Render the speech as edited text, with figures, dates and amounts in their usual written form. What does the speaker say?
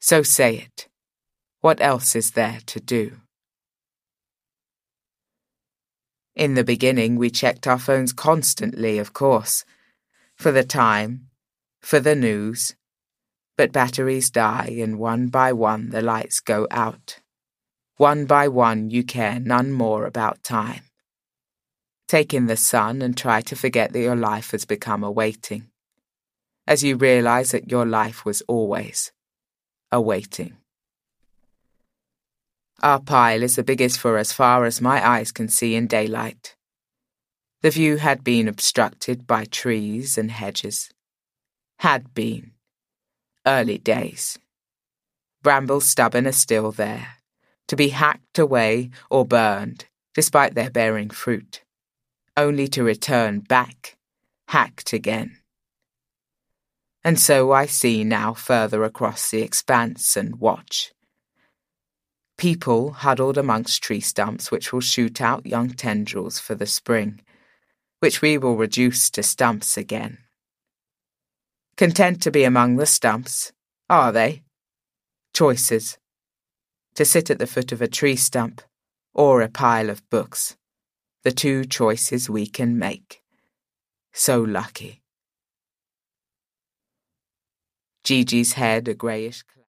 So say it. What else is there to do? In the beginning, we checked our phones constantly, of course. For the time, for the news. But batteries die, and one by one the lights go out. One by one you care none more about time. Take in the sun and try to forget that your life has become a waiting, as you realize that your life was always a waiting. Our pile is the biggest for as far as my eyes can see in daylight. The view had been obstructed by trees and hedges. Had been. Early days. Brambles stubborn are still there, to be hacked away or burned, despite their bearing fruit, only to return back, hacked again. And so I see now further across the expanse and watch. People huddled amongst tree stumps which will shoot out young tendrils for the spring, which we will reduce to stumps again. Content to be among the stumps, are they? Choices. To sit at the foot of a tree stump, or a pile of books. The two choices we can make. So lucky. Gigi's head a greyish